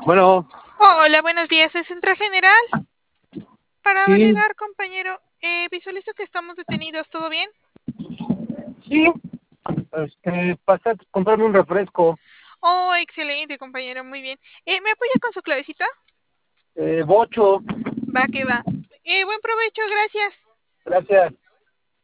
Bueno, Hola, buenos días. ¿Es Central General? Para sí, validar, compañero. Visualizo que estamos detenidos. ¿Todo bien? sí, pasé a comprarme un refresco, Oh, excelente, compañero. Muy bien. ¿Me apoya con su clavecita? bocho, Va que va. Buen provecho, gracias. gracias.